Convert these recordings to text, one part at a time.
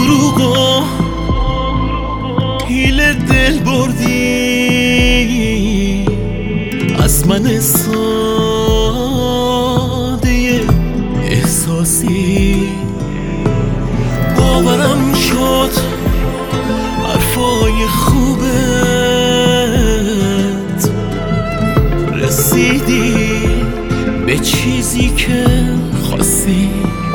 دروغ و حیله دل بردی از من ساده احساسی. باورم شد حرفای خوبت رسیدی به چیزی که خواستی.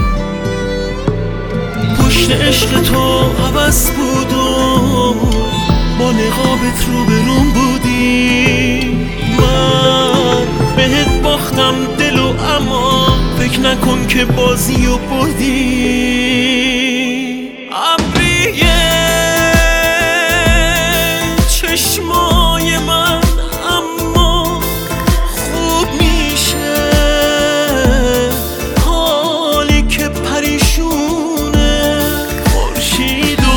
پشت عشق تو عوض بود و با نقابت رو به روم بودی. من بهت باختم دلو اما فکر نکن که بازی و بردی. ابریه چشمای من اما خوب میشه حالی که پریشونه خورشید و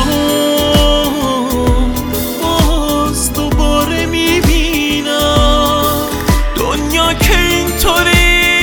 باز دوباره میبینم دنیا که اینطوری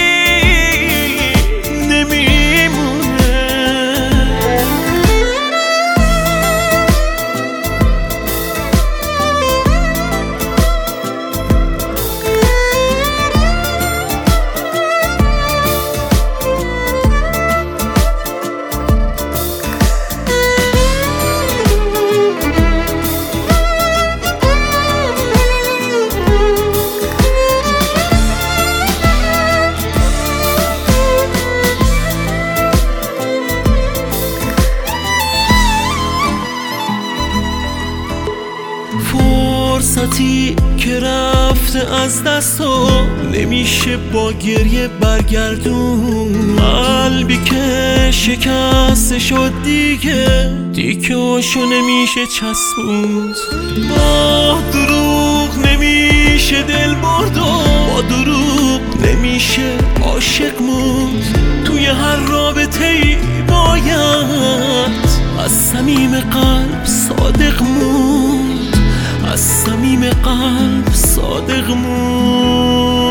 فرصتی که رفته از دست و نمیشه با گریه برگردون. قلبی که شکسته شد دیگه هاشو نمیشه چسبوند. با دروغ نمیشه دل برد و با دروغ نمیشه عاشق موند. توی هر رابطه‌ای باید از صمیم قلب صادق موند. از صمیم قلب صادق موند.